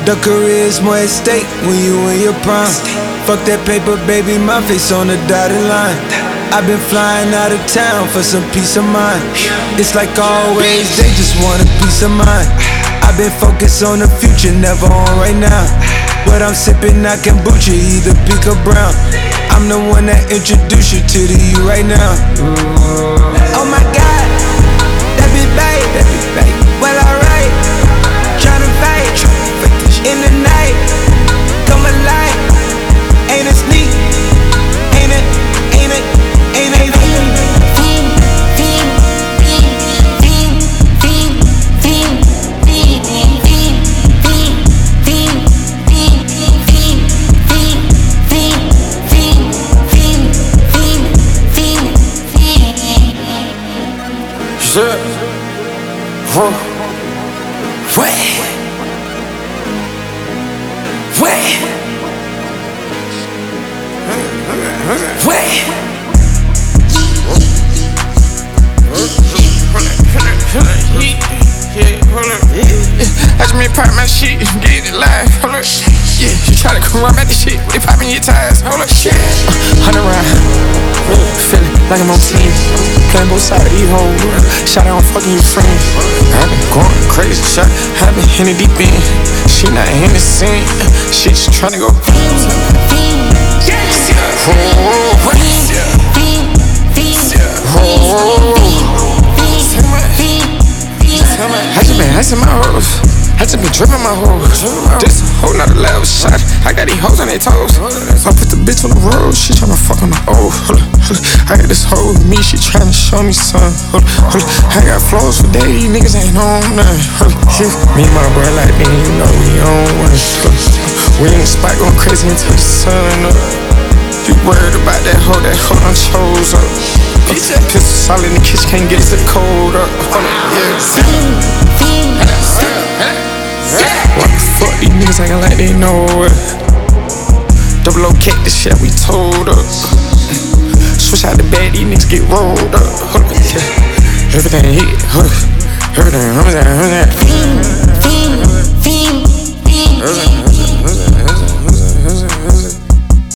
The career's more at stake when you in your prime. Fuck that paper, baby, my face on the dotted line. I've been flying out of town for some peace of mind. It's like always, they just want a peace of mind. I've been focused on the future, never on right now. What I'm sipping, I kombucha, either pink or brown. I'm the one that introduced you to the you right now. Oh my God, that be babe, well alright. Tryna fight in the night, come alive. Ain't it sneak? Ain't it? I just been pop my shit, get it live, hold up. Yeah, you try to come around at this shit, they poppin' your tires, hold up. Shit, 100 round, feeling like I'm on team, playing both sides of these hoes. Shot out, I'm fucking your friends. I been going crazy, shot, I been in the deep end. She not in the scene, she just tryna go. I just been icing my hoes, I just been dripping my hoes. This a whole nother level shot, I got these hoes on their toes. I put the bitch on the road, she tryna fuck on the old. I got this hoe with me, she tryna show me something. I got flows for days, niggas ain't on nothing. Me and my bro like me, you know we on one. We in the spot going crazy until the sun up. You worried about that hoe done chose up. Pistol solid in the kitchen, can't get us the cold up. Why the fuck these niggas actin' like they know it? Double O cake, this shit we told up. Switch out the bag, these niggas get rolled up. Everything hit, everything,